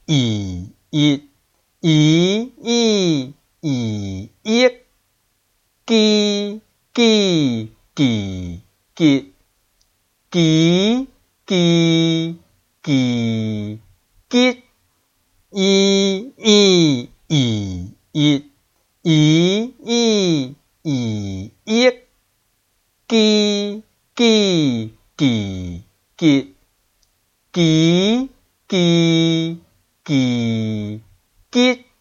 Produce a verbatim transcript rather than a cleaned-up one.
ì ít ý y ì yết ki ki kỳ kiệt ký kỳ kỳ kiết y y ì ít ý y ì yết ki ki kỳ kiệt ký kỳ kỳ kiết